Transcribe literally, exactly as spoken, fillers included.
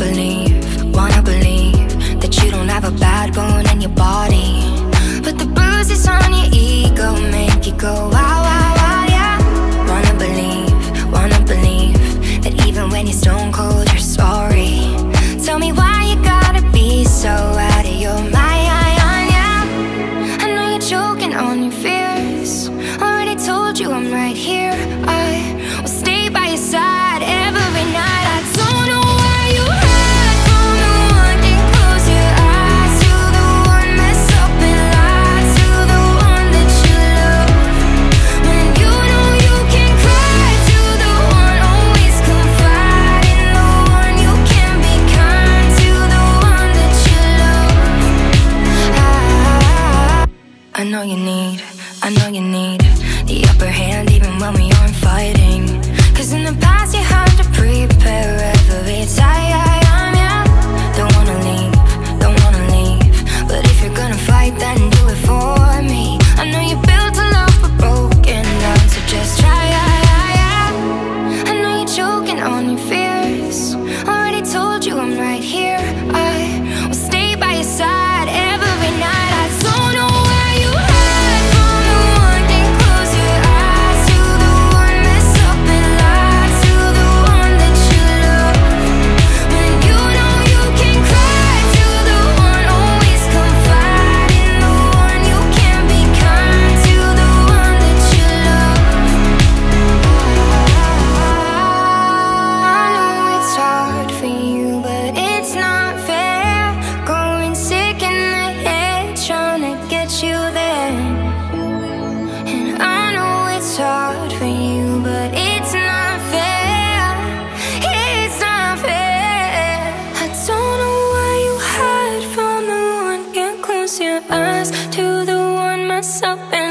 believe, wanna believe that you don't have a bad bone in your body, but the bruises on your ego make you go wow, wow, wow, yeah. Wanna believe, wanna believe that even when you're stone cold, you're sorry. Tell me why you gotta be so out of your mind, yeah. I know you're choking on your fears. Already told you I'm right here. I will stay by your side every night. I don't know where you hide from the one. Can't close your eyes to the one mess up and lie to the one that you love. When you know you can cry to the one, always confide in the one. You can be kind to the one that you love. I, I know you need, I know you need the upper hand even when we aren't fighting. Cause in the past you had to prepare every time, yeah. Don't wanna leave, don't wanna leave, but if you're gonna fight then do it for me. I know you built a love but broken down, so just try, yeah. I know you're choking on your fears. Already told you I'm right here. I will stay by your side every night. I don't know where you hide from the one. Can't close your eyes to the one mess up and lie to the one that you love. When you know you can cry to the one, always confide in the one. You can be kind to the one that you love. I know it's hard for you, but it's not fair. Going sick in the head, trying to get you there. And I know it's hard for you, but it's not fair. It's not fair. I don't know why you hide from the one. Can't close your eyes to the one myself.